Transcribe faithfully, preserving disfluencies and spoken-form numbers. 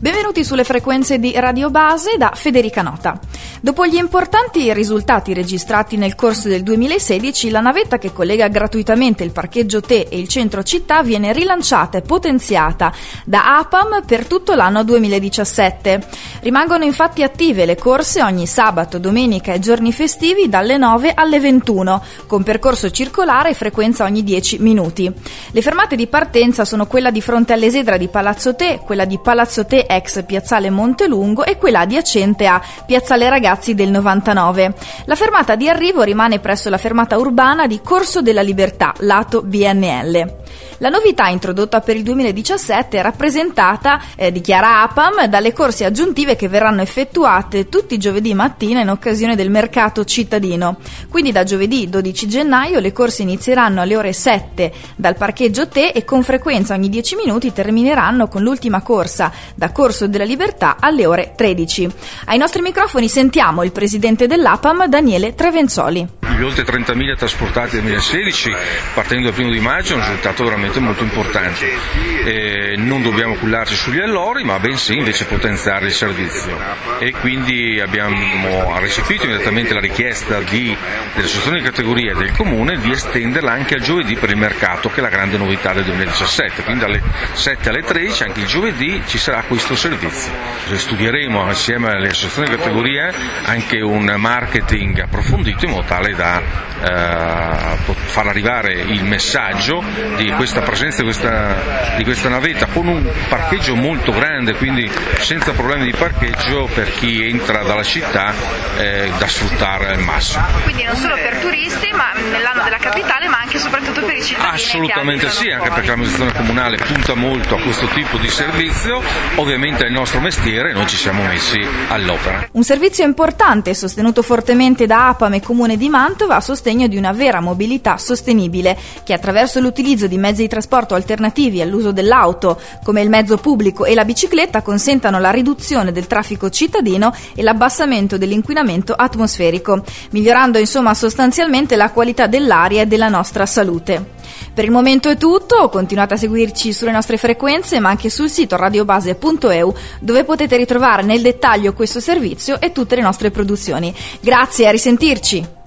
Benvenuti sulle frequenze di Radio Base da Federica Nota. Dopo gli importanti risultati registrati nel corso del duemilasedici, la navetta che collega gratuitamente il parcheggio Te e il centro città viene rilanciata e potenziata da A P A M per tutto l'anno duemiladiciassette. Rimangono infatti attive le corse ogni sabato, domenica e giorni festivi dalle nove alle ventuno, con percorso circolare e frequenza ogni dieci minuti. Le fermate di partenza sono quella di fronte all'Esedra di Palazzo Te, quella di Palazzo Te ex Piazzale Montelungo e quella adiacente a Piazzale Ragazzi del novantanove. La fermata di arrivo rimane presso la fermata urbana di Corso della Libertà, lato B N L. La novità introdotta per il duemiladiciassette è rappresentata, eh, dichiara A P A M, dalle corse aggiuntive che verranno effettuate tutti i giovedì mattina in occasione del mercato cittadino. Quindi da giovedì dodici gennaio le corse inizieranno alle ore sette dal parcheggio Te e con frequenza ogni dieci minuti termineranno con l'ultima corsa da Corso della Libertà alle ore tredici. Ai nostri microfoni sentiamo il presidente dell'A P A M, Daniele Trevenzoli. Gli oltre trentamila trasportati nel duemilasedici, partendo dal primo di maggio, è un risultato veramente molto importante. Eh, non dobbiamo cullarci sugli allori, ma bensì invece potenziare il servizio. E quindi abbiamo recepito immediatamente la richiesta di, delle associazioni di categoria e del Comune di estenderla anche al giovedì per il mercato, che è la grande novità del duemiladiciassette. Quindi dalle sette alle tredici anche il giovedì ci sarà questo servizio. Studieremo assieme alle associazioni di categoria anche un marketing approfondito in modo tale da Uh, far arrivare il messaggio di questa presenza di questa, di questa navetta con un parcheggio molto grande, quindi senza problemi di parcheggio per chi entra dalla città, eh, da sfruttare al massimo. Quindi non solo per turisti, ma nell'anno della capitale, ma anche e soprattutto per i cittadini. Assolutamente sì, anche perché l'amministrazione comunale punta molto a questo tipo di servizio. Ovviamente è il nostro mestiere e noi ci siamo messi all'opera. Un servizio importante sostenuto fortemente da A P A M e Comune di Mantova a sostegno di una vera mobilità sostenibile, che attraverso l'utilizzo di mezzi di trasporto alternativi all'uso dell'auto, come il mezzo pubblico e la bicicletta, consentano la riduzione del traffico cittadino e l'abbassamento dell'inquinamento atmosferico, migliorando insomma sostanzialmente la qualità dell'aria e della nostra salute. Per il momento è tutto, continuate a seguirci sulle nostre frequenze ma anche sul sito radiobase punto e u, dove potete ritrovare nel dettaglio questo servizio e tutte le nostre produzioni. Grazie, a risentirci!